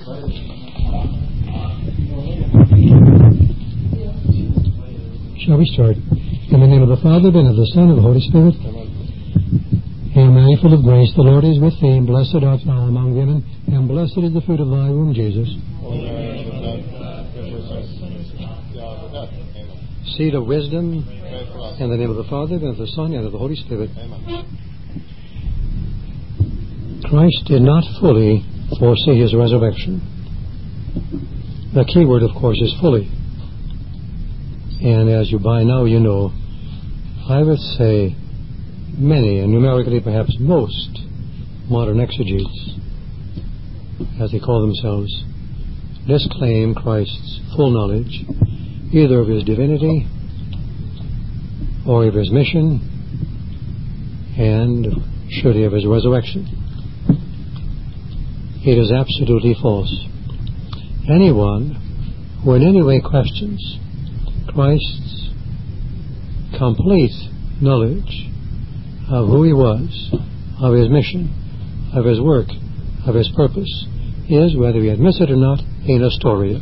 Shall we start? In the name of the Father, and of the Son, and of the Holy Spirit. Hail Mary, full of grace, the Lord is with thee. Blessed art thou among women, and blessed is the fruit of thy womb, Jesus. Seed of wisdom, in the name of the Father, and of the Son, and of the Holy Spirit. Christ did not fully foresee his resurrection. The key word, of course, is fully. And as you by now you know, I would say many, and numerically perhaps most, modern exegetes, as they call themselves, disclaim Christ's full knowledge, either of his divinity or of his mission, and surely of his resurrection. It is absolutely false. Anyone who in any way questions Christ's complete knowledge of who he was, of his mission, of his work, of his purpose, is, whether he admits it or not, a Nestorian.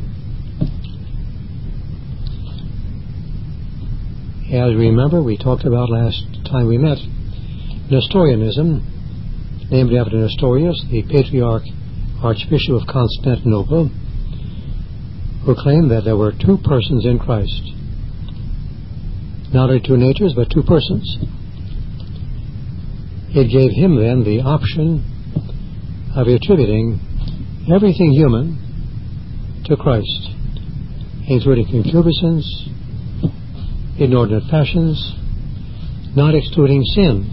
As we remember, we talked about last time we met, Nestorianism, named after Nestorius, the patriarch Archbishop of Constantinople, who claimed that there were two persons in Christ. Not only two natures, but two persons. It gave him then the option of attributing everything human to Christ, including concupiscence, inordinate passions, not excluding sin.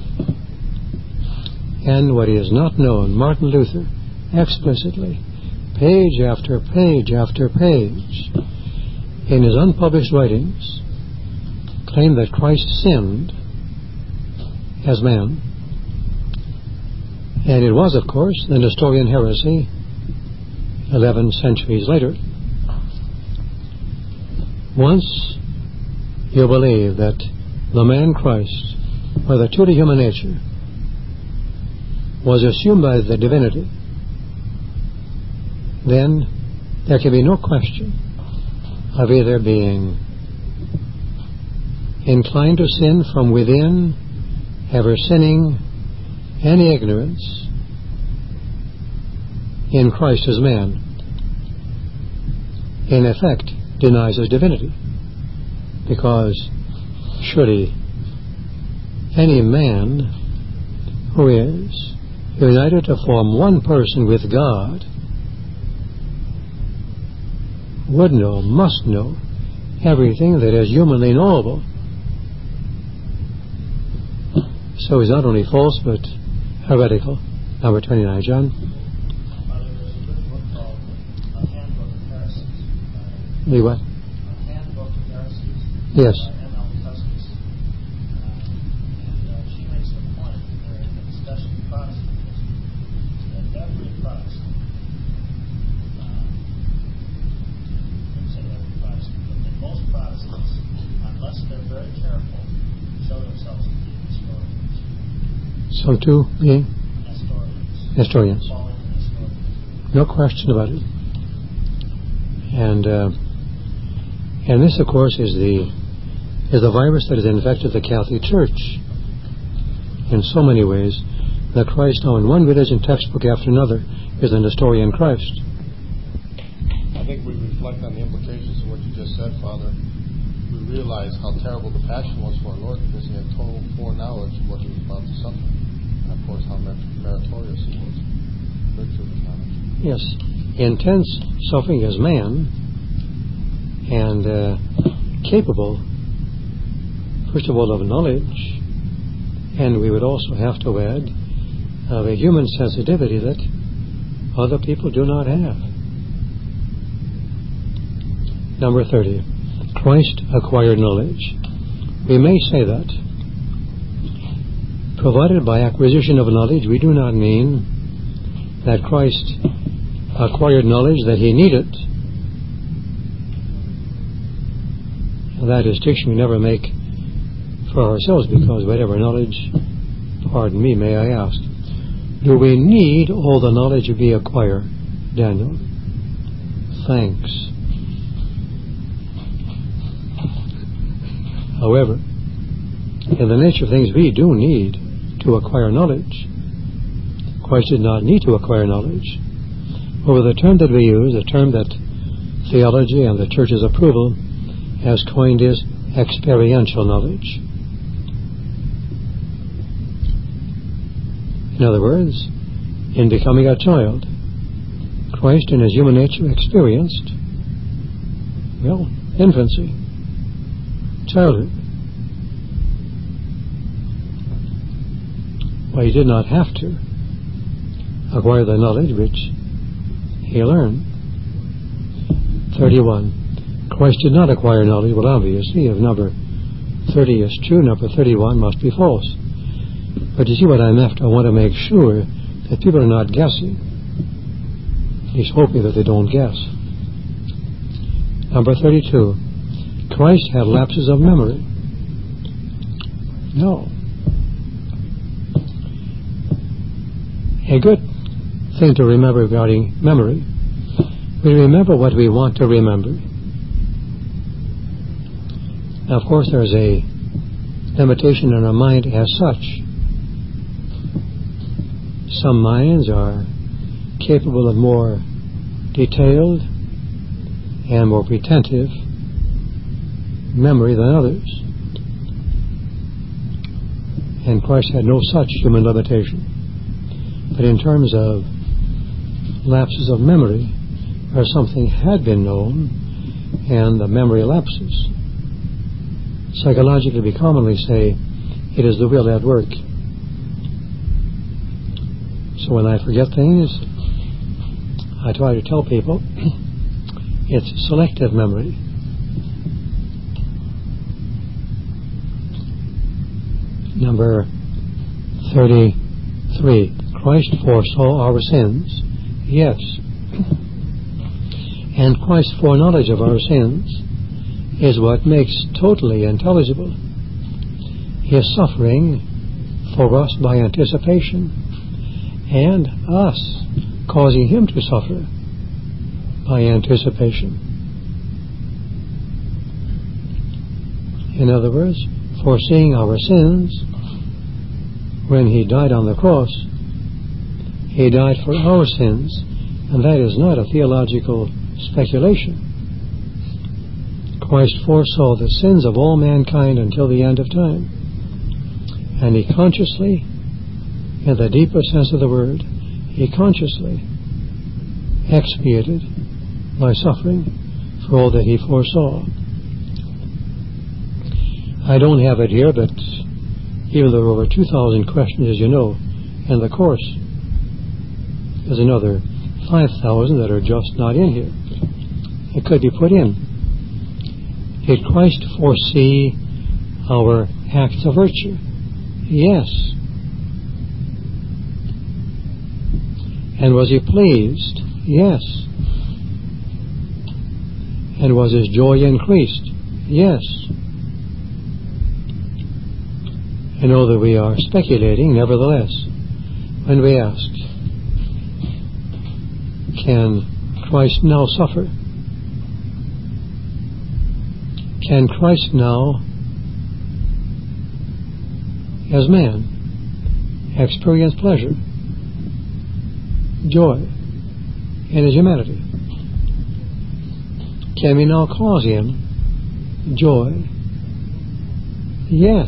And what is not known, Martin Luther explicitly, page after page after page, in his unpublished writings, claimed that Christ sinned as man. And it was, of course, the Nestorian heresy 11 centuries later. Once you believe that the man Christ, or the truly human nature, was assumed by the divinity, then there can be no question of either being inclined to sin from within, ever sinning, any ignorance in Christ as man, in effect denies his divinity. Because surely any man who is united to form one person with God would know, must know, everything that is humanly knowable. So he's not only false, but heretical. Number 29, John. The what? Yes. She makes the point in discussing Protestantism that every Protestant, but most Protestants, unless they're very careful, show themselves to be Nestorians. So too being Nestorians. No question about it. And this, of course, is the virus that has infected the Catholic Church in so many ways, that Christ now in one religion textbook after another is the Nestorian Christ. I think we reflect on the implications of what you just said, Father. We realize how terrible the passion was for our Lord, because he had total foreknowledge of what he was about to suffer. And of course how meritorious he was. Virtue of his knowledge. Yes. Intense suffering as man, and capable, first of all, of knowledge, and we would also have to add of a human sensitivity that other people do not have. Number 30. Christ acquired knowledge. We may say that. Provided by acquisition of knowledge, we do not mean that Christ acquired knowledge that he needed. That distinction we never make for ourselves, because whatever knowledge, pardon me, may I ask, do we need all the knowledge we acquire, Daniel? thanks. However, in the nature of things, we do need to acquire knowledge. Christ did not need to acquire knowledge. However, the term that we use, the term that theology and the Church's approval has coined is experiential knowledge. In other words, in becoming a child, Christ in his human nature experienced, infancy, childhood. Well, he did not have to acquire the knowledge which he learned. 31. Christ did not acquire knowledge. Well, obviously, if number 30 is true, number 31 must be false. But you see what I'm after? I want to make sure that people are not guessing. He's hoping that they don't guess. Number 32. Christ had lapses of memory. No. A good thing to remember regarding memory, we remember what we want to remember. Now, of course, there's a limitation in our mind as such. Some minds are capable of more detailed and more retentive memory than others. And Christ had no such human limitation. But in terms of lapses of memory, where something had been known and the memory lapses, psychologically we commonly say it is the will at work. So when I forget things, I try to tell people it's selective memory. Number 33. Christ foresaw our sins. Yes. And Christ's foreknowledge of our sins is what makes totally intelligible his suffering for us by anticipation, and us causing him to suffer by anticipation. In other words, foreseeing our sins, when he died on the cross, he died for our sins, and that is not a theological speculation. Christ foresaw the sins of all mankind until the end of time, and he consciously, in the deeper sense of the word, he consciously expiated by suffering for all that he foresaw. I don't have it here, but even though there are over 2,000 questions, as you know, in the course, there's another 5,000 that are just not in here. It could be put in. Did Christ foresee our acts of virtue? Yes. And was he pleased? Yes. And was his joy increased? Yes. I know that we are speculating, nevertheless, when we ask, can Christ now suffer? Can Christ now, as man, experience pleasure, joy in his humanity? Can we now cause him joy? Yes.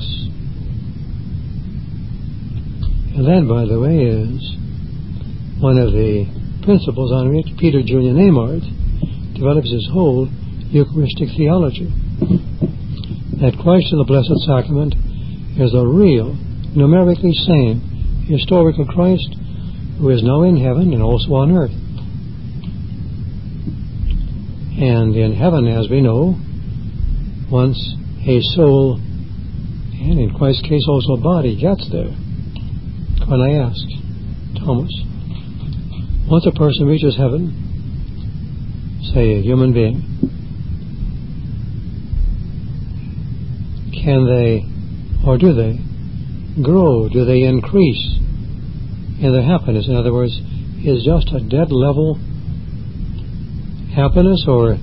And that, by the way, is one of the principles on which Peter Junior Neymark develops his whole Eucharistic theology. That Christ in the Blessed Sacrament is a real, numerically same, historical Christ who is now in heaven and also on earth. And in heaven, as we know, once a soul, and in Christ's case also a body, gets there. When I asked Thomas, once a person reaches heaven, say a human being, can they, or do they, grow? Do they increase in their happiness? In other words, is just a dead level happiness, or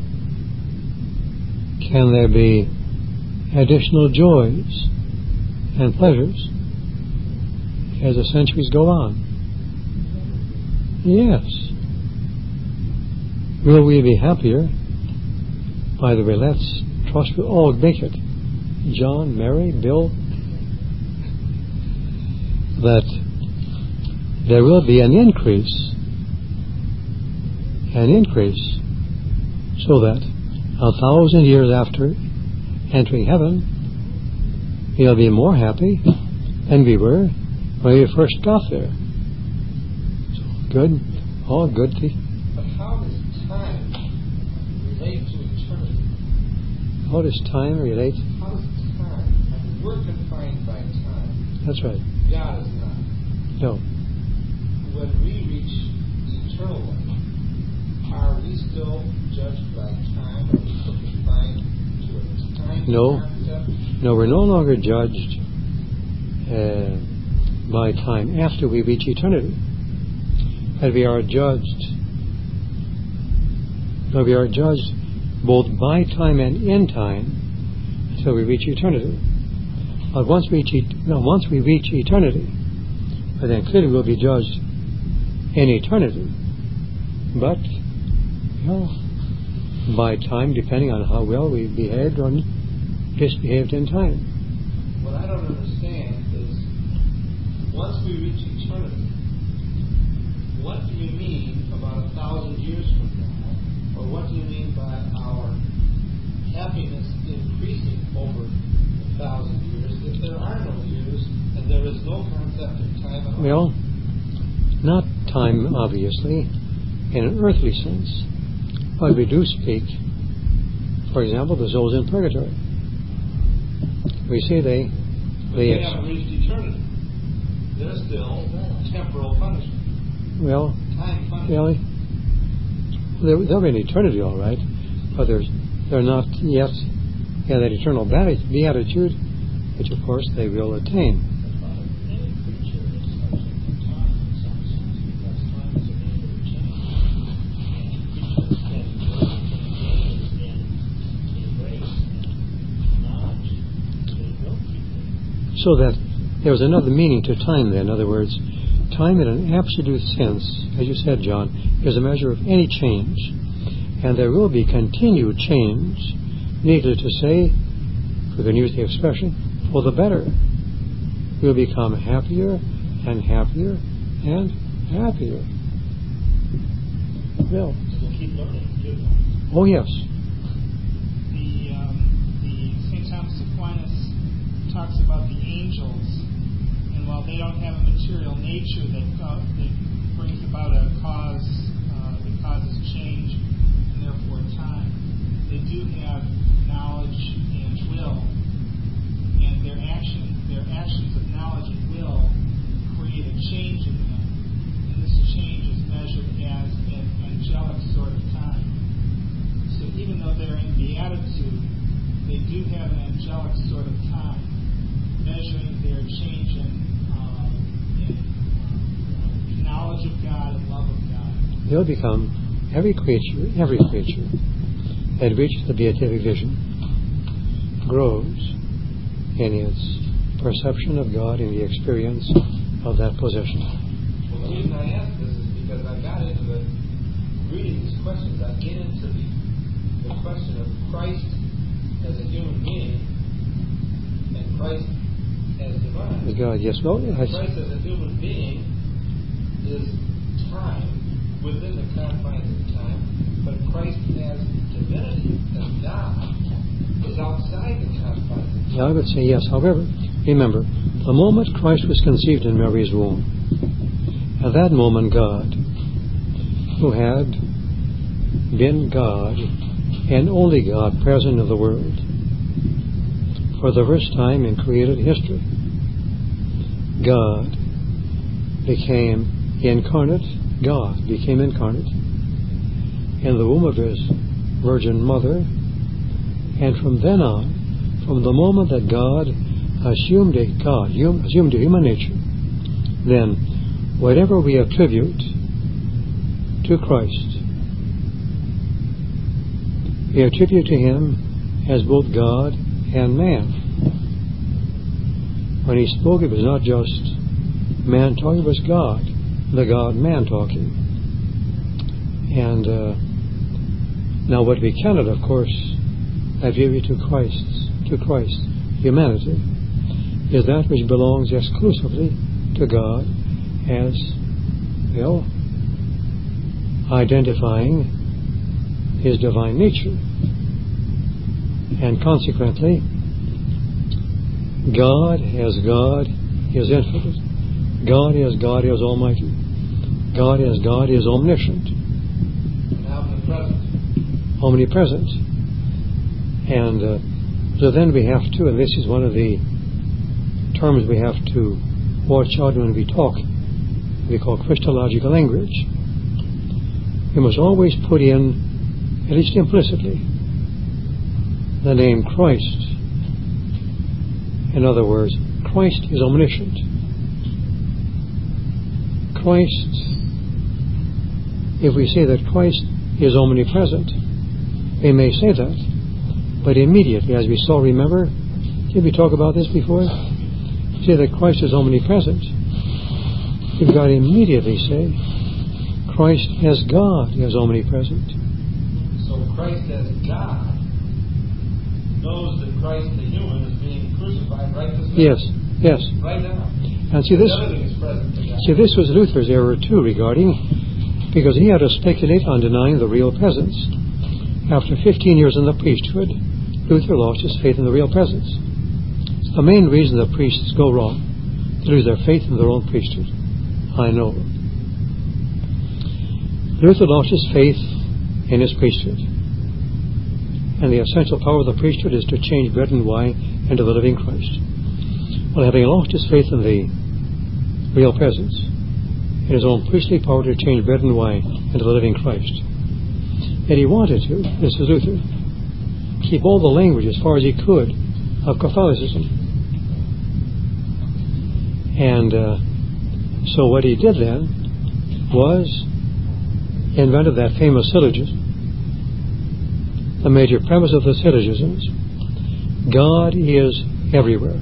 can there be additional joys and pleasures as the centuries go on? Yes. Will we be happier? By the way, let's trust we all make it. John, Mary, Bill, that there will be an increase, so that 1,000 years after entering heaven, we'll be more happy than we were when we first got there. So good, all good. But how does time relate to eternity? How does time relate? How does time? I mean, we're confined by time. That's right. God is not. No. When we reach eternal life, are we still judged by time? Are we still confined to a time concept? No, we're no longer judged by time after we reach eternity. But we are judged. No, we are judged both by time and in time until we reach eternity. But once we reach eternity, then clearly we'll be judged in eternity. But, by time, depending on how well we behaved or misbehaved in time. What I don't understand is, once we reach eternity, what do you mean about 1,000 years from now? Or what do you mean by our happiness increasing over 1,000 years if there are no years and there is no concept of time at all? Well, not time, obviously, in an earthly sense. But we do speak, for example, the souls in purgatory. We say they haven't reached eternity. They're still temporal punishment. Well, time punishment. really, they're in eternity, all right, but they're not yet in that eternal beatitude, which of course they will attain. So that there was another meaning to time there. In other words, time in an absolute sense, as you said, John, is a measure of any change. And there will be continued change, needless to say, if we can use the expression, for the better. We'll become happier and happier and happier. Well, We'll keep learning, too. oh yes. The St. Thomas Aquinas talks about the angels, and while they don't have a material nature that brings about a cause that causes change and therefore time, they do have knowledge and will, and their actions of knowledge and will create a change in them, and this change is measured as an angelic sort of time. So even though they're in beatitude, they do have an angelic sort of time, measuring their change in knowledge of God and love of God. They'll become every creature that reaches the beatific vision grows in its perception of God and the experience of that possession. Well, the reason I ask this is because I got into reading these questions, I get into the question of Christ as a human being and Christ as divine. As God, yes. Well, Christ as a human being is time within the confines of time, but Christ as divinity, as God, is outside the confines of time. I would say yes. However, remember, the moment Christ was conceived in Mary's womb, at that moment God, who had been God and only God present in the world, for the first time in created history, God became incarnate. God became incarnate in the womb of His Virgin Mother, and from then on, from the moment that God assumed a human nature, then whatever we attribute to Christ we attribute to him as both God and man. When he spoke, it was not just man talking, it was God, the God-man talking. And now what we cannot, of course, attribute to Christ, humanity, is that which belongs exclusively to God as, well, identifying his divine nature. And consequently, God as God is infinite. God as God is almighty. God as God is omniscient. Omnipresent. And so then we have to, and this is one of the terms we have to watch out when we talk, we call Christological language. We must always put in, at least implicitly, the name Christ. In other words, Christ is omniscient. Christ, if we say that Christ is omnipresent, we may say that, but immediately, as we saw, remember, did we talk about this before? Say that Christ is omnipresent. You've got to immediately say, Christ as God is omnipresent. So Christ as God knows that Christ the human is being crucified right this minute. Yes. Right now. And see this. Everything is present to God. See, this was Luther's error too, regarding, because he had to speculate on denying the real presence. After 15 years in the priesthood, Luther lost his faith in the real presence. It's the main reason the priests go wrong. They lose their faith in their own priesthood. I know. Luther lost his faith in his priesthood. And the essential power of the priesthood is to change bread and wine into the living Christ. Well, having lost his faith in the real presence, in his own priestly power to change bread and wine into the living Christ, yet he wanted to, this is Luther, keep all the language as far as he could of Catholicism. And so what he did then was invented that famous syllogism. The major premise of the syllogisms: God is everywhere.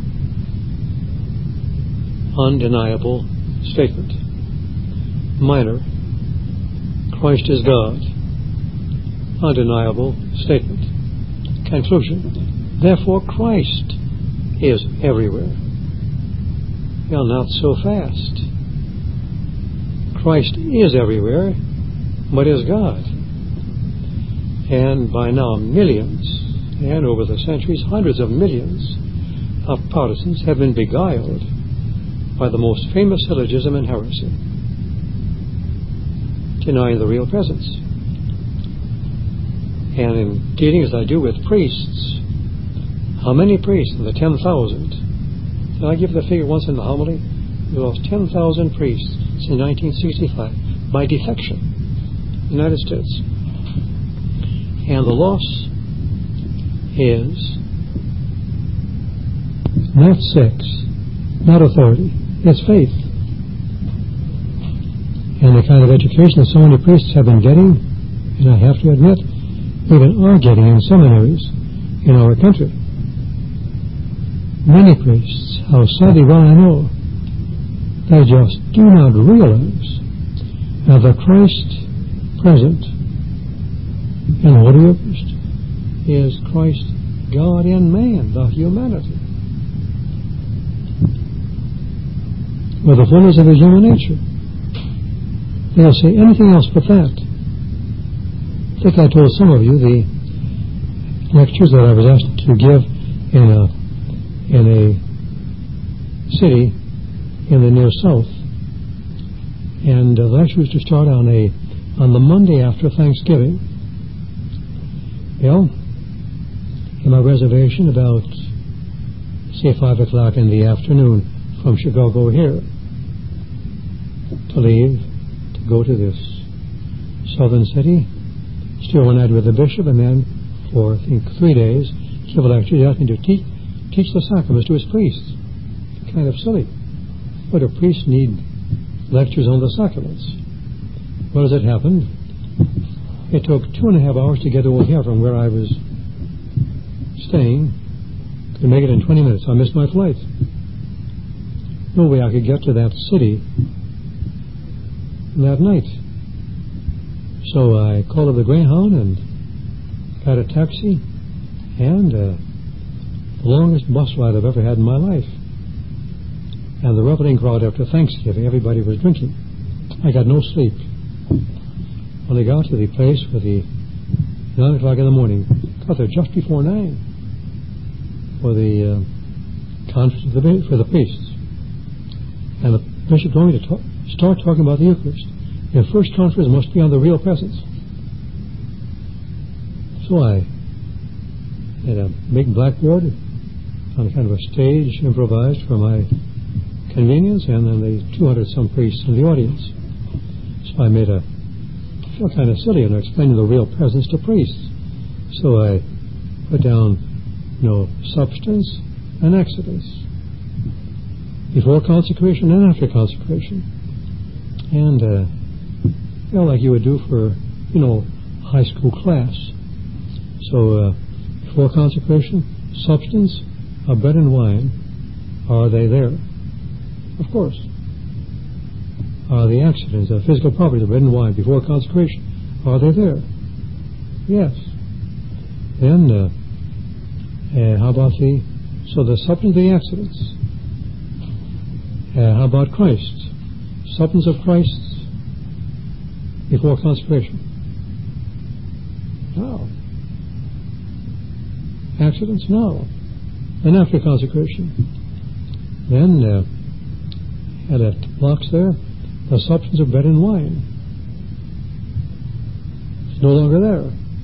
Undeniable statement. Minor: Christ is God. Undeniable statement. Conclusion: therefore Christ is everywhere. Well, not so fast. Christ is everywhere, but is God. And by now millions, and over the centuries hundreds of millions of Protestants have been beguiled by the most famous syllogism in heresy, denying the real presence. And in dealing as I do with priests, how many priests? In the 10,000. Did I give the figure once in the homily? We lost 10,000 priests since 1965 by defection in the United States. And the loss is not sex, not authority, it's faith. And the kind of education that so many priests have been getting, and I have to admit, even are getting in seminaries in our country. Many priests, how sadly well I know, they just do not realize that the Christ present in the Holy Eucharist is Christ, God in man, the humanity, with the fullness of his human nature. They'll say anything else but that. I think I told some of you the lectures that I was asked to give in a city in the near south, and the lecture was to start on the Monday after Thanksgiving. Well, in my reservation about, say, 5 o'clock in the afternoon from Chicago here, to leave, to go to this southern city, stay overnight with the bishop, and then for, I think, 3 days, give a lecture. He asked me to teach the sacraments to his priests. Kind of silly. But a priest need lectures on the sacraments. What has it happened? It took 2.5 hours to get over here from where I was staying. Could make it in 20 minutes. I missed my flight. No way I could get to that city that night. So I called up the Greyhound and got a taxi, and the longest bus ride I've ever had in my life. And the reveling crowd after Thanksgiving, everybody was drinking. I got no sleep. When I got to the place for the 9 o'clock in the morning, got there just before 9 for the conference for the priests. And the bishop told me to start talking about the Eucharist. Your first conference must be on the real presence. So I had a big blackboard on kind of a stage improvised for my convenience, and then the 200-some priests in the audience. So I felt kind of silly in explaining the real presence to priests. So I put down, substance and accidents. Before consecration and after consecration. And like you would do for, high school class. So before consecration, substance of bread and wine, are they there? Of course. Are the accidents, the physical properties of bread and wine before consecration, are they there? Yes. Then, how about the substance of the accidents? How about Christ? Substance of Christ before consecration? No. Accidents? No. And after consecration? Then, had a box there, the substance of bread and wine. It's no longer there.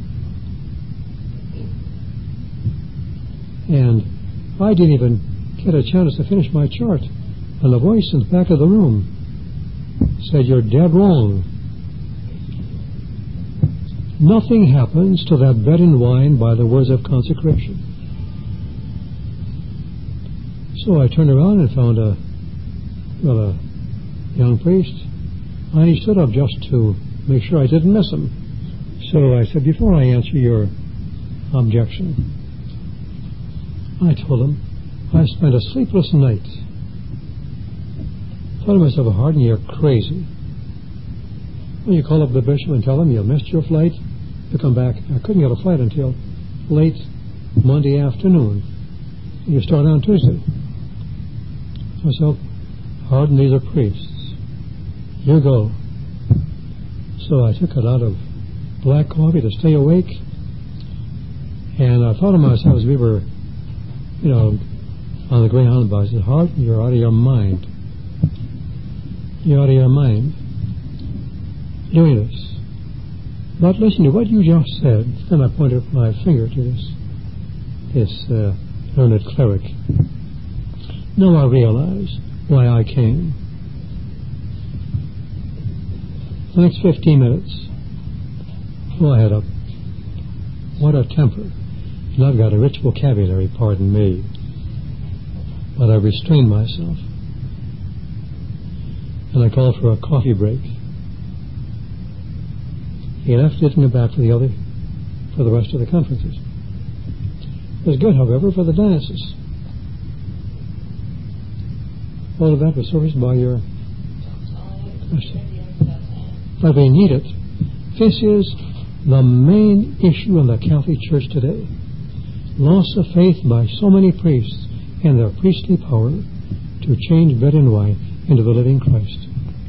And I didn't even get a chance to finish my chart. And a voice in the back of the room said, "You're dead wrong. Nothing happens to that bread and wine by the words of consecration." So I turned around and found a young priest, and he stood up just to make sure I didn't miss him. So I said, "Before I answer your objection," I told him, "I spent a sleepless night. Thought to myself, Hardin, you're crazy. When you call up the bishop and tell him you missed your flight, you come back." I couldn't get a flight until late Monday afternoon. You start on Tuesday. Myself, Hardin, these are priests. You go. So I took a lot of black coffee to stay awake, and I thought to myself as we were, on the Greyhound bus, I said, "Hardin, you're out of your mind. You're out of your mind doing this." But listen to what you just said. Then I pointed my finger to this learned cleric. Now I realize why I came. The next 15 minutes, I had what a temper. And I've got a rich vocabulary, pardon me. But I restrained myself. And I called for a coffee break. He left, didn't come back for the rest of the conferences. It was good, however, for the diocese. All of that was serviced by your question. But we need it. This is the main issue in the Catholic Church today. Loss of faith by so many priests and their priestly power to change bread and wine into the living Christ.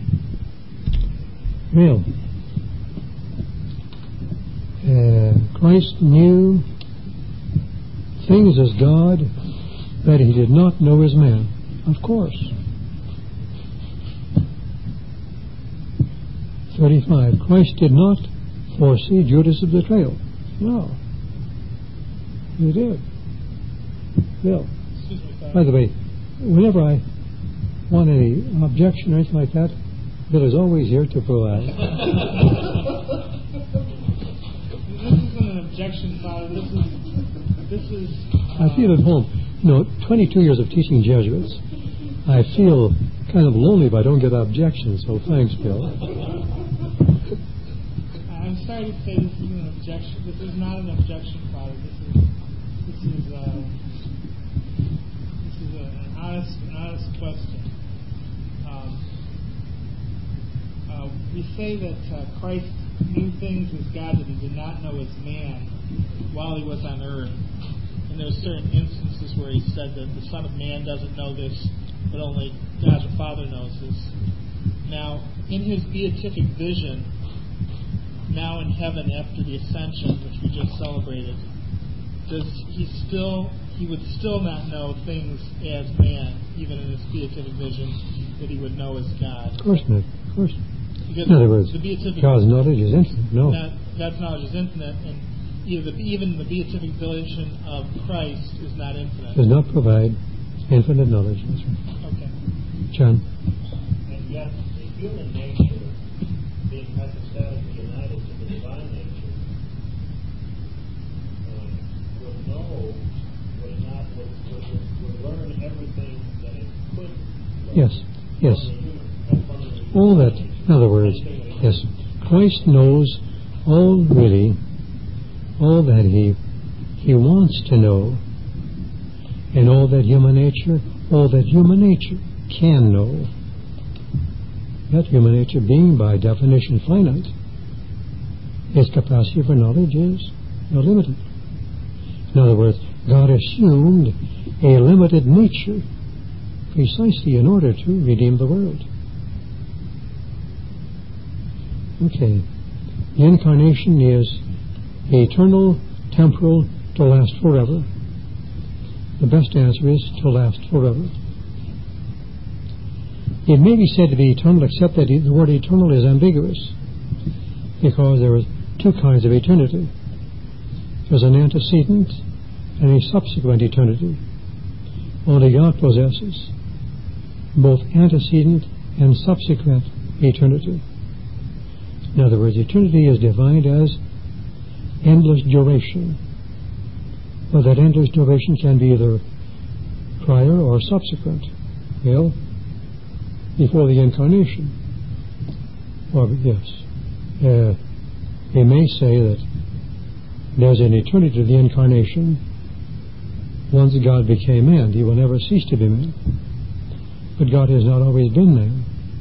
Real. Christ knew things as God that he did not know as man. Of course. 35. Christ did not foresee Judas' betrayal. No. He did. Bill. By the way, whenever I want any objection or anything like that, Bill is always here to provide. This isn't an objection, Father. This is. I feel at home. 22 years of teaching Jesuits. I feel kind of lonely if I don't get objections. So thanks, Bill. I'm sorry to say this is an objection. This is not an objection, Father. This is an honest question. We say that Christ knew things as God that he did not know as man while he was on earth. And there's certain instances where he said that the Son of Man doesn't know this, but only God the Father knows this. Now, in his beatific vision, now in heaven after the ascension, which we just celebrated, he would still not know things as man, even in his beatific vision, that he would know as God. Of course not. Of course not. Because in other words, God's knowledge is infinite. No. God's knowledge is infinite, and even the beatific vision of Christ is not infinite. Does not provide infinite knowledge. That's right. Okay. John? And yet, the human nature, being hypostatically united to the divine nature, would learn everything that it could learn. Yes. All that, in other words, yes, Christ knows all that he wants to know, and all that human nature can know. That human nature being by definition finite, his capacity for knowledge is not limited. In other words, God assumed a limited nature precisely in order to redeem the world. Okay. The incarnation is eternal, temporal, to last forever. The best answer is to last forever. It may be said to be eternal, except that the word eternal is ambiguous, because there are two kinds of eternity. There's an antecedent and a subsequent eternity. Only God possesses both antecedent and subsequent eternity. In other words, eternity is defined as endless duration. But that endless duration can be either prior or subsequent. Well, before the incarnation. Or, yes. We may say that there's an eternity to the incarnation. Once God became man, he will never cease to be man. But God has not always been man.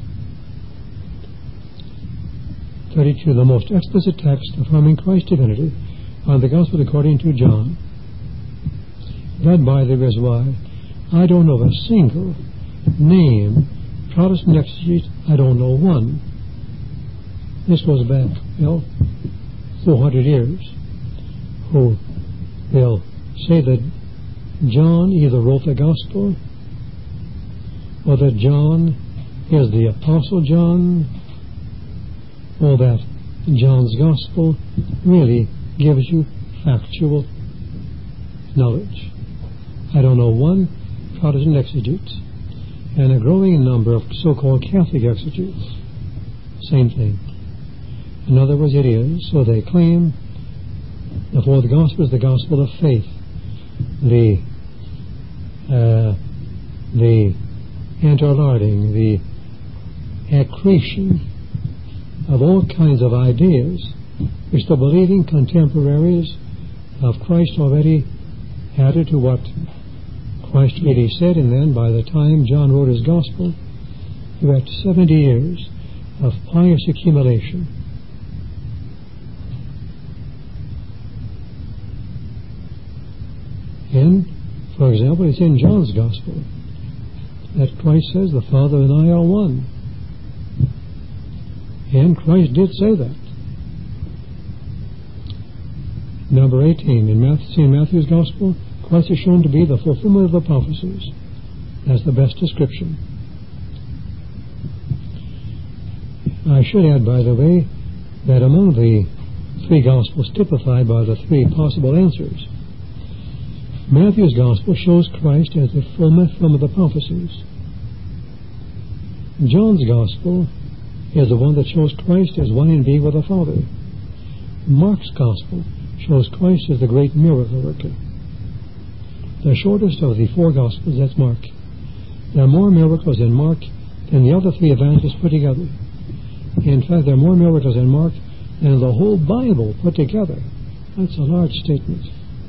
32. The most explicit text affirming Christ's divinity on the Gospel according to John. That, by the way, is why I don't know of a single name, Protestant exegete, I don't know one. This goes back, 400 years, who will say that John either wrote the Gospel or that John is the Apostle John, or that John's Gospel really gives you factual knowledge. I don't know one Protestant exegete, and a growing number of so-called Catholic exegetes. Same thing. In other words, it is, so they claim, the fourth Gospel is the Gospel of faith. The interlarding, the accretion of all kinds of ideas which the believing contemporaries of Christ already added to what Christ really said, and then by the time John wrote his Gospel, you had 70 years of pious accumulation. And, for example, it's in John's Gospel that Christ says, the Father and I are one. And Christ did say that. Number 18, in Matthew's Gospel, Christ is shown to be the fulfillment of the prophecies. That's the best description. I should add, by the way, that among the three Gospels typified by the three possible answers, Matthew's Gospel shows Christ as the fulfillment of the prophecies. John's Gospel is the one that shows Christ as one in being with the Father. Mark's Gospel shows Christ as the great miracle worker. The shortest of the four Gospels, that's Mark. There are more miracles in Mark than the other three evangelists put together. In fact, there are more miracles in Mark and the whole Bible put together. That's a large statement.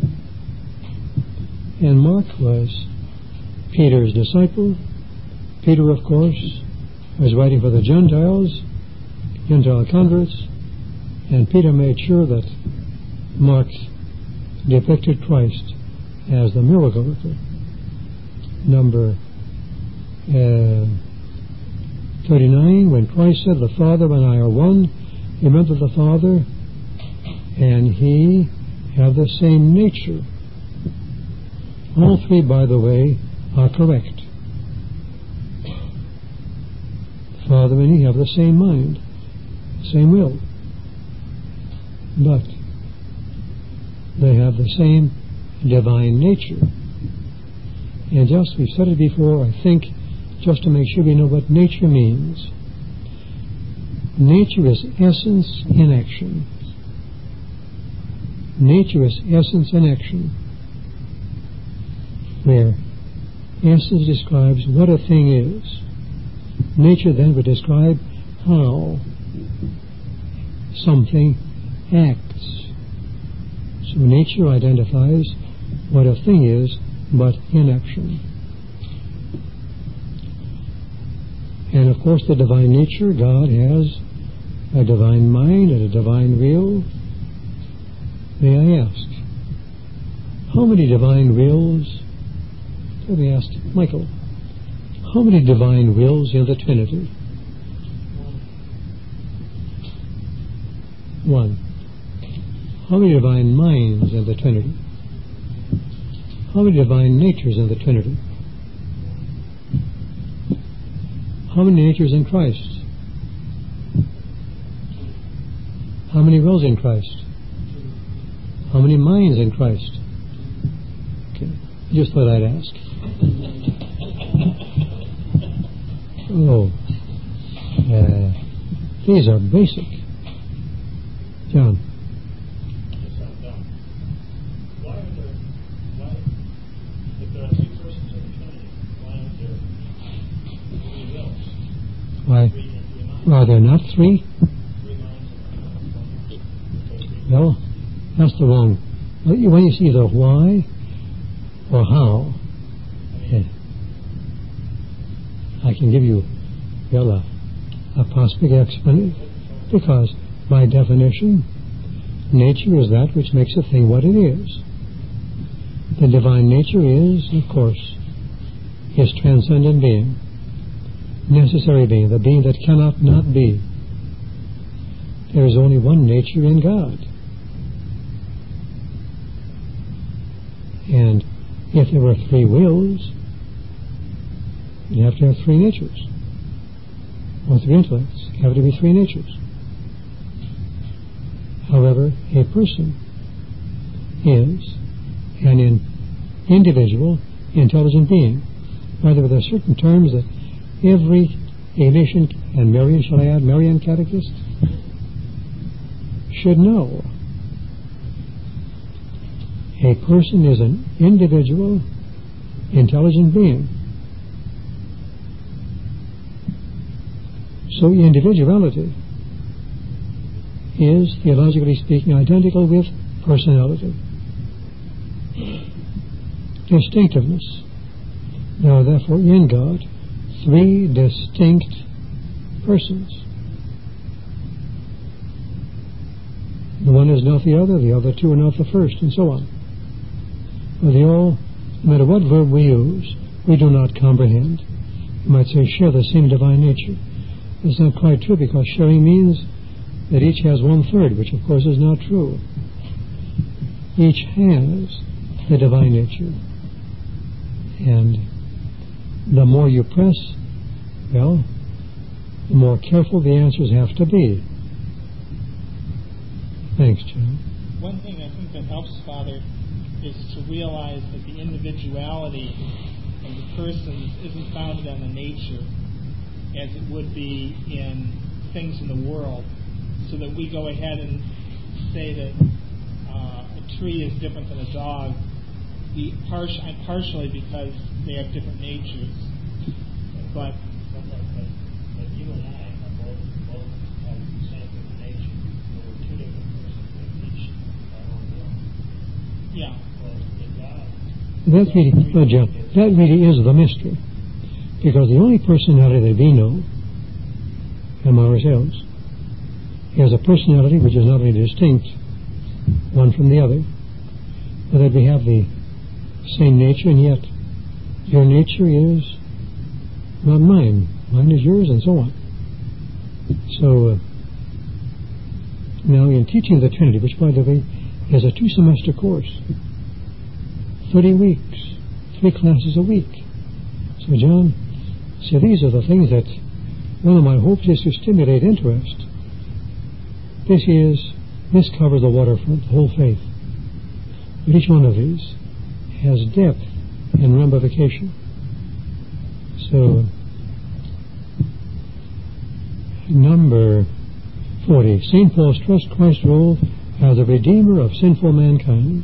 And Mark was Peter's disciple. Peter, of course, was writing for the Gentiles, Gentile converts, and Peter made sure that Mark depicted Christ as the miracle worker. Number 39, when Christ said, "The Father and I are one," he meant that the Father and he have the same nature. All three, by the way, are correct. The Father and he have the same mind, same will, but they have the same divine nature. And just, we've said it before, I think, just to make sure we know what nature means. Nature is essence in action. Nature is essence in action, where essence describes what a thing is. Nature then would describe how something acts. So nature identifies what a thing is, but in action. And of course the divine nature, God has a divine mind and a divine will. May I ask, how many divine wills? Let me ask Michael, how many divine wills in the Trinity? One. How many divine minds in the Trinity? How many divine natures in the Trinity? How many natures in Christ? How many wills in Christ? How many minds in Christ? Okay, just thought I'd ask. These are basic. John. If there are three persons in the Trinity, why aren't there three wills? Why? Are there not three? No, that's the wrong. When you see either why or how, I can give you a possible explanation, because by definition, nature is that which makes a thing what it is. The divine nature is, of course, His transcendent being, necessary being, the being that cannot not be. There is only one nature in God. And if there were three wills, you'd have to have three natures. Or three intellects. Have to be three natures. However, a person is an individual, intelligent being. By the way, there are certain terms that every Ignatian and Marian catechist should know. A person is an individual, intelligent being. So individuality is, theologically speaking, identical with personality. Distinctiveness. There are therefore in God three distinct persons. The one is not the other two are not the first, and so on. But they all, no matter what verb we use, we do not comprehend. You might say share the same divine nature. It's not quite true, because sharing means that each has 1/3, which of course is not true. Each has the divine nature. And the more you press, the more careful the answers have to be. Thanks, John. One thing I think that helps, Father, is to realize that the individuality of the persons isn't founded on the nature as it would be in things in the world, so that we go ahead and say that a tree is different than a dog, partially because they have different natures. But you and I are both have the same nature. Yeah. That really is the mystery. Because the only personality that we know among ourselves is a personality which is not only distinct one from the other, but that we have the same nature, and yet your nature is not mine. Mine is yours, and so on. So, now in teaching the Trinity, which, by the way, is a 2-semester course, 30 weeks, 3 classes a week. So, John, see, these are the things that one of my hopes is to stimulate interest. This covers the waterfront, the whole faith. But each one of these has depth and ramification. So, number 40. St. Paul stressed Christ's role as the Redeemer of sinful mankind.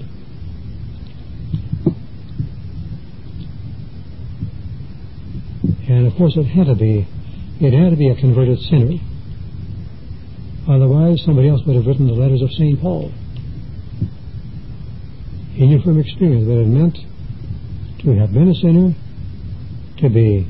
And of course it had to be a converted sinner. Otherwise somebody else would have written the letters of St. Paul. He knew from experience what it meant to have been a sinner, to be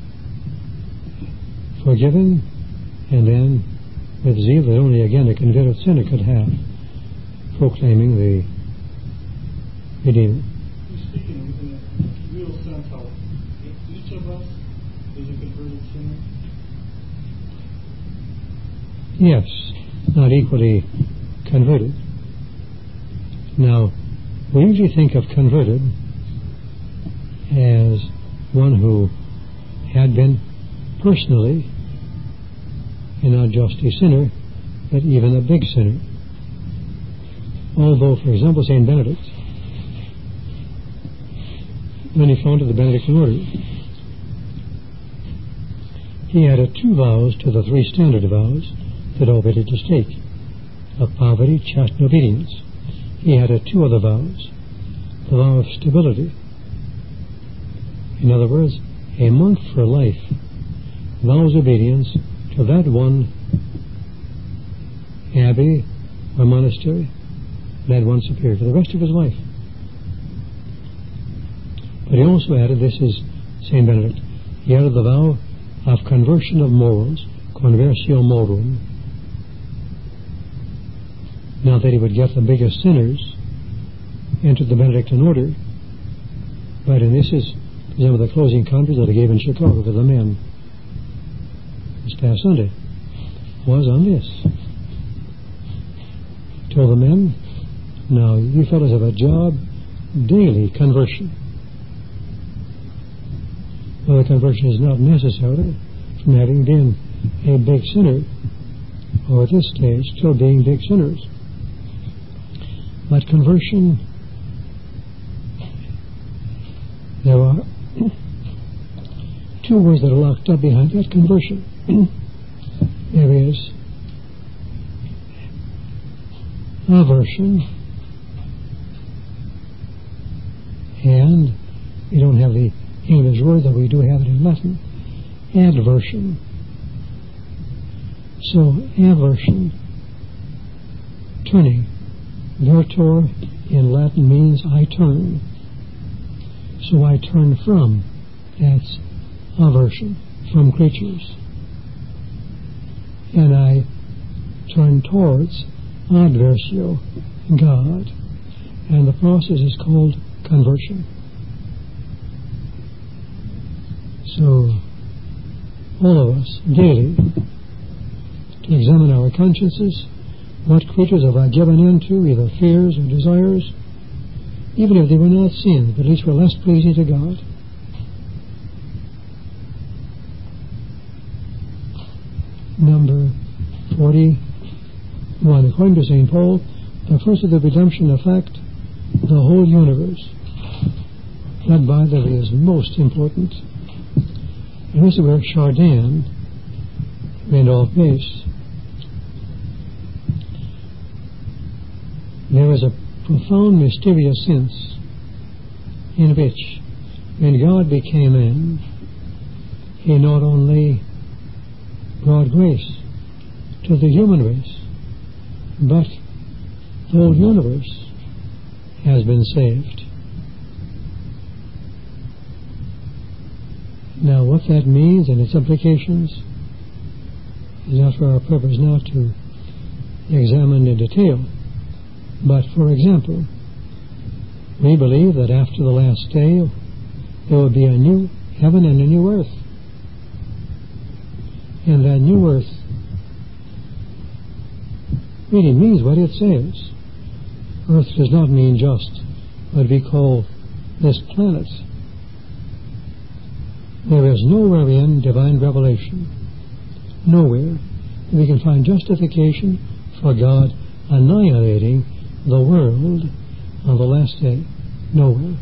forgiven, and then with zeal that only again a converted sinner could have, proclaiming the Redeemer. You're speaking in a real sense how each of us is a converted sinner? Yes, not equally converted. Now, we usually think of converted as one who had been personally, and not just a sinner, but even a big sinner. Although, for example, St. Benedict, when he founded the Benedictine order, he added 2 vows to the 3 standard vows that all religious take, of poverty, chastity, and obedience. He added 2 other vows, the vow of stability. In other words, a monk for life vows obedience to that one abbey or monastery, that one superior, for the rest of his life. But he also added, this is St. Benedict, he added the vow of conversion of morals, conversio morum. Not that he would get the biggest sinners into the Benedictine order, but and this is some of the closing conference that I gave in Chicago to the men this past Sunday, was on this. Told the men, now you fellows have a job, daily conversion. Well, the conversion is not necessary from having been a big sinner, or at this stage still being big sinners. But conversion, there are 2 words that are locked up behind that conversion. There is aversion, and we don't have the English word, though we do have it in Latin, adversion. So, aversion, turning. Vertor in Latin means I turn. So I turn from. That's aversion, from creatures. And I turn towards adversio, God. And the process is called conversion. So, all of us, daily, to examine our consciences, what creatures have I given into, either fears or desires, even if they were not sins, but at least were less pleasing to God. Number 41. According to St. Paul, the first of the redemption affect the whole universe. That, by the way, is most important. And this is where Chardin made all base. There is a profound mysterious sense in which, when God became man, he not only brought grace to the human race, but the whole universe has been saved. Now, what that means and its implications is not for our purpose now to examine in detail. But, for example, we believe that after the last day there will be a new heaven and a new earth. And that new earth really means what it says. Earth does not mean just what we call this planet. There is nowhere in divine revelation, nowhere, we can find justification for God annihilating the world on the last day. Nowhere.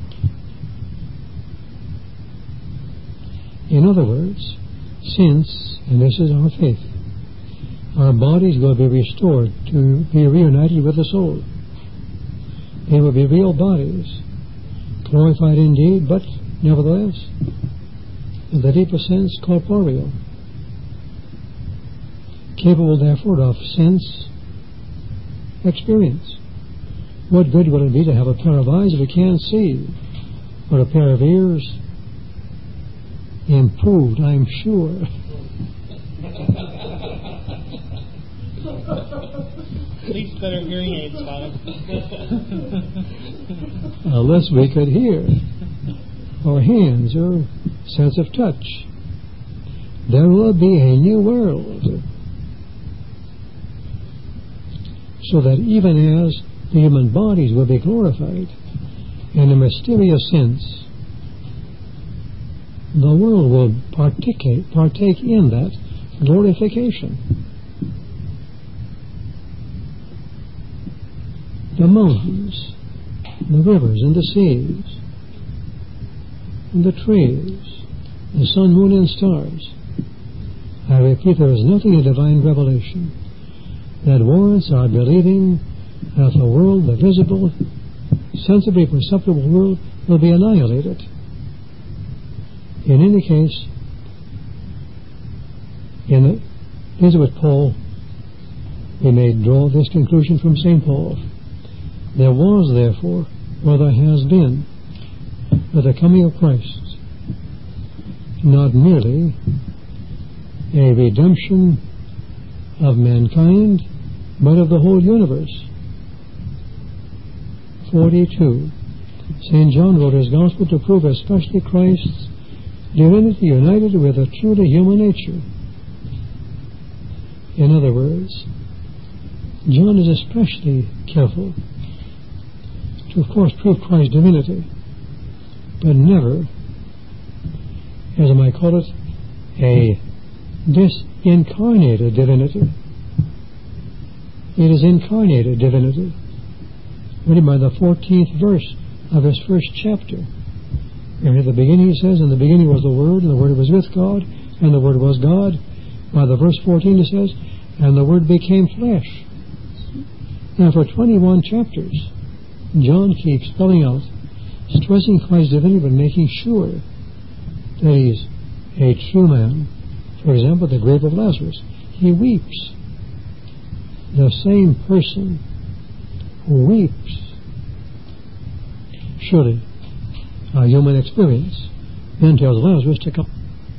In other words, since, and this is our faith, our bodies will be restored to be reunited with the soul. They will be real bodies, glorified indeed, but nevertheless, in the deeper sense, corporeal, capable therefore of sense experience. What good will it be to have a pair of eyes if we can't see, or a pair of ears? Improved, I'm sure. At least better hearing aids, Father. Unless we could hear, or hands, or sense of touch. There will be a new world. So that even as the human bodies will be glorified, in a mysterious sense, the world will partake in that glorification. The mountains, the rivers and the seas, and the trees, the sun, moon, and stars. I repeat, there is nothing in divine revelation that warrants our believing that the world, the visible, sensibly perceptible world, will be annihilated. In any case, here's what Paul, we may draw this conclusion from St. Paul. There was, therefore, or there has been, with the coming of Christ, not merely a redemption of mankind, but of the whole universe. 42. St. John wrote his Gospel to prove especially Christ's divinity united with a truly human nature. In other words, John is especially careful to, of course, prove Christ's divinity, but never, as I might call it, a disincarnated divinity. It is incarnated divinity. Read by the 14th verse of his first chapter. And at the beginning he says, in the beginning was the Word, and the Word was with God, and the Word was God. By the verse 14 it says, and the Word became flesh. Now for 21 chapters, John keeps spelling out, stressing Christ's divinity, but making sure that he's a true man. For example, the grave of Lazarus. He weeps. The same person who weeps. Surely, a human experience. Then tells Lazarus to come.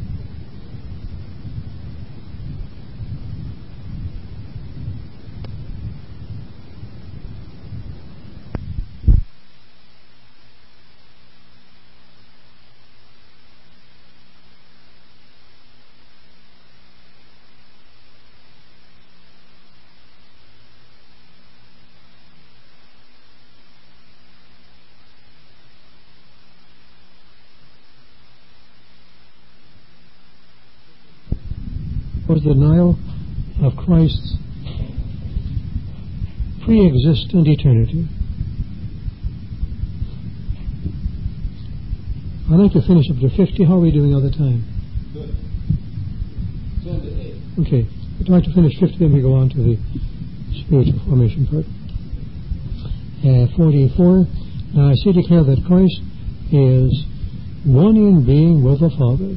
Was the denial of Christ's pre-existent eternity. I'd like to finish up to 50. How are we doing all the time? Good. 10 to 8. Okay. I'd like to finish 50, then we go on to the spiritual formation part. 44. Now I see declare that Christ is one in being with the Father.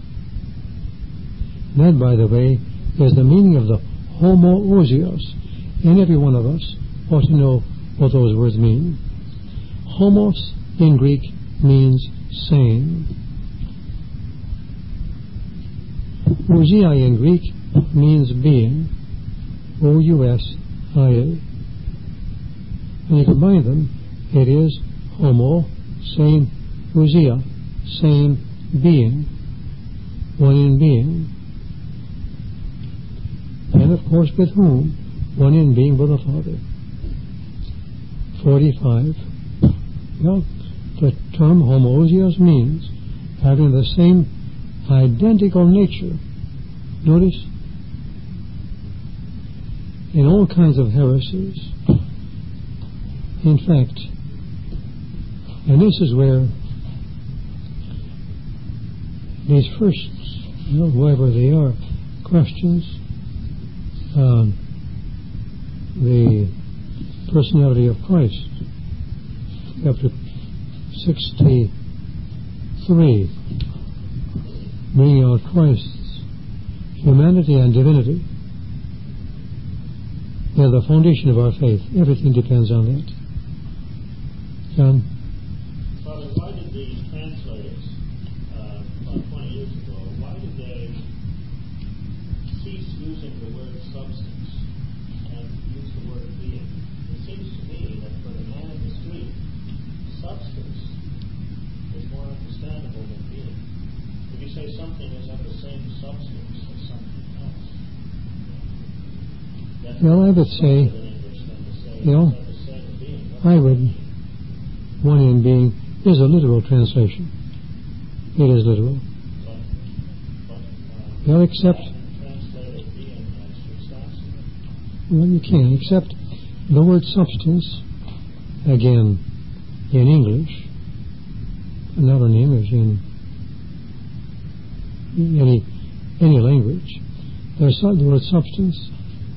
That, by the way, is the meaning of the homoousios. And every one of us ought to know what those words mean. Homos in Greek means same. Ousia in Greek means being. O-U-S-I-A. When you combine them, it is homo, same, ousia, same being, one in being. And of course with whom? One in being with the Father. 45. Well, the term homoousios means having the same identical nature. Notice, in all kinds of heresies, in fact, and this is where these first, whoever they are, questions the personality of Christ. Up to 63, bringing out Christ's humanity and divinity. They're the foundation of our faith. Everything depends on that. John? Father, why did the translators, about 20 years ago, why did they cease using the word substance and use the word being? It seems to me that for the man in the street, substance is more understandable than being. If you say something is of the same substance as something else, well, I would say, one in being is a literal translation. It is literal. Well, except, well, you can, except the word substance, again, in English, not in English, in any language, there's the word substance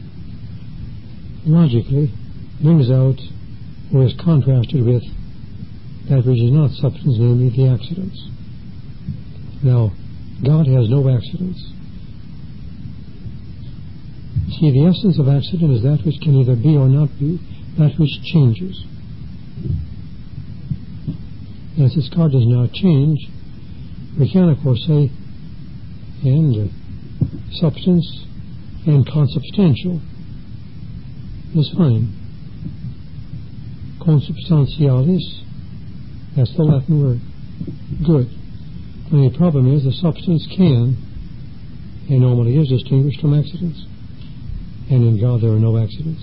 logically brings out or is contrasted with that which is not substance, namely the accidents. Now, God has no accidents. See, the essence of accident is that which can either be or not be, that which changes. And since God does not change, we can, of course, say, and substance and consubstantial is fine. Consubstantialis, that's the Latin word. Good. The only problem is the substance can, and normally is, distinguished from accidents. And in God there are no accidents.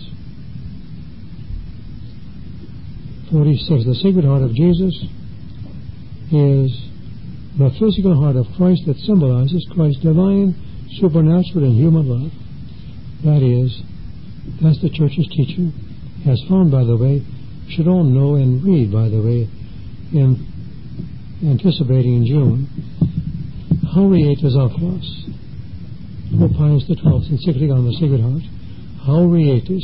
46. The Sacred Heart of Jesus is the physical heart of Christ that symbolizes Christ's divine, supernatural, and human love. That is, that's the Church's teaching, as found, by the way, should all know and read, by the way, in anticipating in June. Haurietis Aquas, Pope Pius XII, encyclical on the Sacred Heart. Haurietis,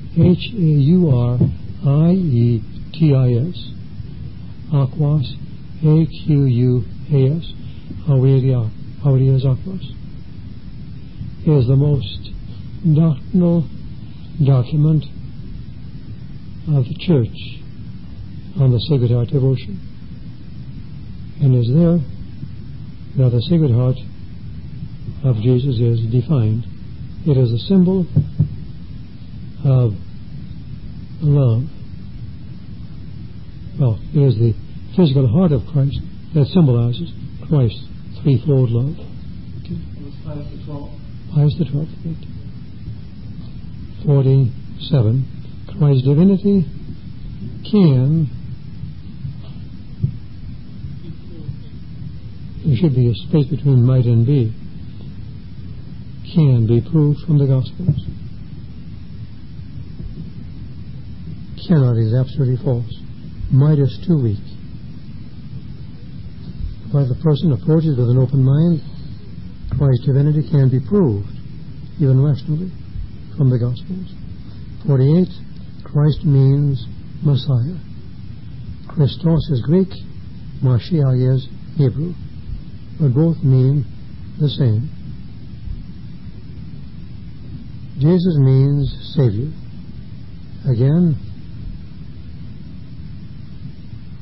H-A-U-R-I-E-T-I-S, Aquas, A-Q-U-A-S, Haurietis Aquas, is the most doctrinal document of the Church on the Sacred Heart devotion, and is there that the Sacred Heart of Jesus is defined. It is a symbol of love. Well, it is the physical heart of Christ that symbolizes Christ's threefold love. Okay. It was Pius XII. Pius XII. 47. Christ's divinity can, there should be a space between might and be, can be proved from the Gospels. Cannot is absolutely false. Might is too weak. While the person approaches with an open mind, Christ's divinity can be proved, even rationally, from the Gospels. 48. Christ means Messiah. Christos is Greek, Mashiach is Hebrew, but both mean the same. Jesus means Savior. Again,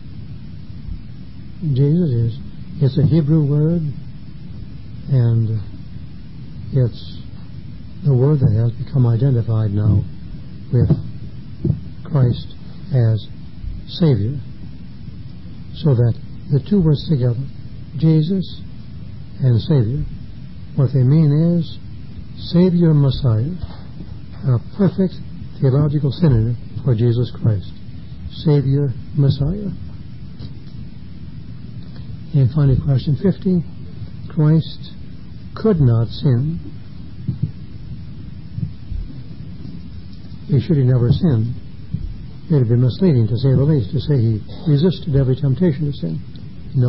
Jesus is. It's a Hebrew word, and it's the word that has become identified now with Christ as Savior. So that the two words together, Jesus and Savior, what they mean is Savior Messiah, a perfect theological synonym for Jesus Christ. Savior Messiah. And finally, question 50. Christ could not sin. He should have never sinned. It would be misleading, to say the least, to say he resisted every temptation to sin. No.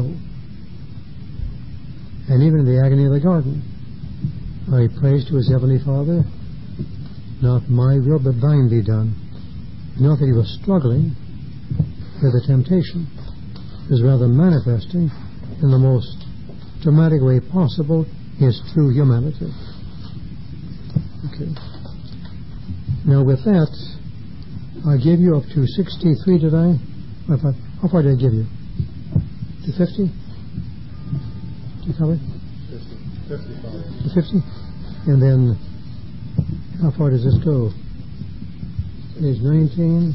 And even in the agony of the garden, he prays to his heavenly Father, not my will but thine be done. Not that he was struggling with the temptation. He was rather manifesting in the most dramatic way possible his true humanity. Okay. Now with that, I gave you up to 63 today. How far did I give you? To 50? Did you cover? 50. 50? And then, how far does this go? Page 19.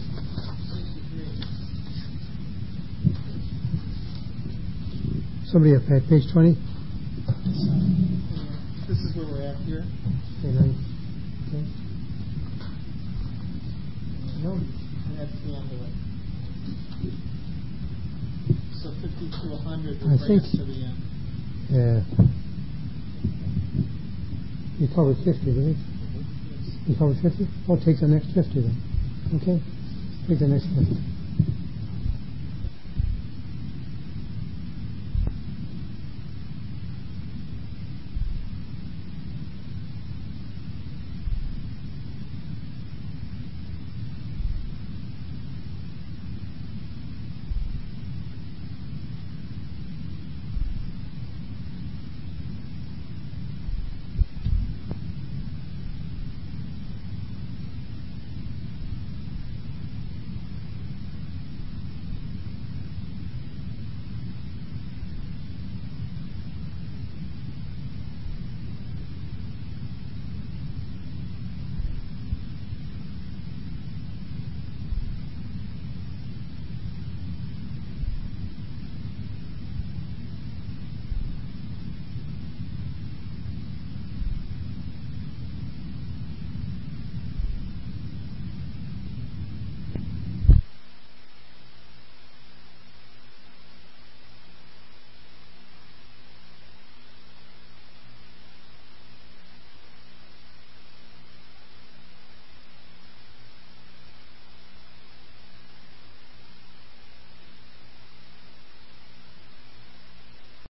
Somebody at page 20? This is where we're at here. Okay, 9. Okay. No. And that's the end of it. So 50 to 100 will I bring think, us to the end. You covered 50, didn't you? You covered 50? Well, take the next 50 then. Okay? Take the next 50.